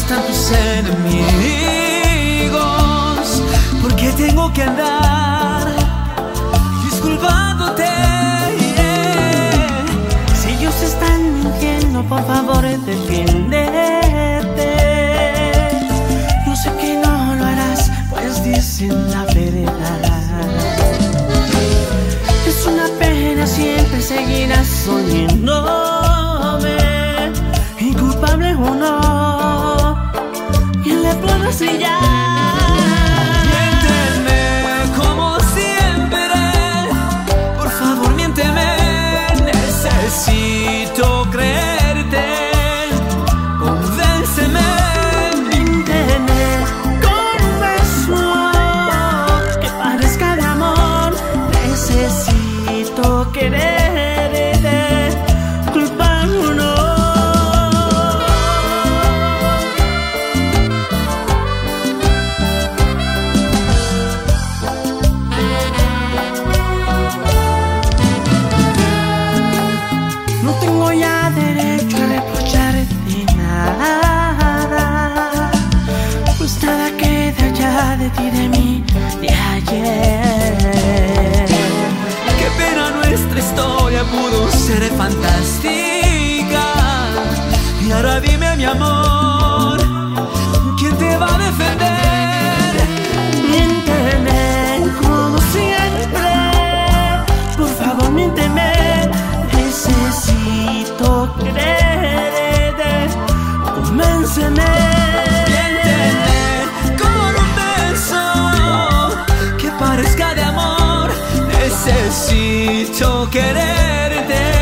están tus enemigos? ¿Por qué tengo que andar disculpándote? Si ellos están mintiendo, por favor defiéndete. Yo sé que no lo harás, pues dicen la verdad. Es una pena, siempre seguirás oyéndome, inculpable o no, ¿quién le puede enseñar? Miénteme como siempre, por favor miénteme, necesito creerte, convénceme. Miénteme con un beso que parezca de amor, necesito quererte, culpable o no. No tengo ya derecho a reprocharte nada, pues nada queda ya de ti, de mí, de ayer. Qué pena, nuestra historia pudo ser fantástica. Y ahora dime, mi amor, ¿quién te va a defender? Miénteme como siempre, por favor miénteme, necesito quererte, convénceme. Miénteme con un beso que parezca de amor, necesito quererte.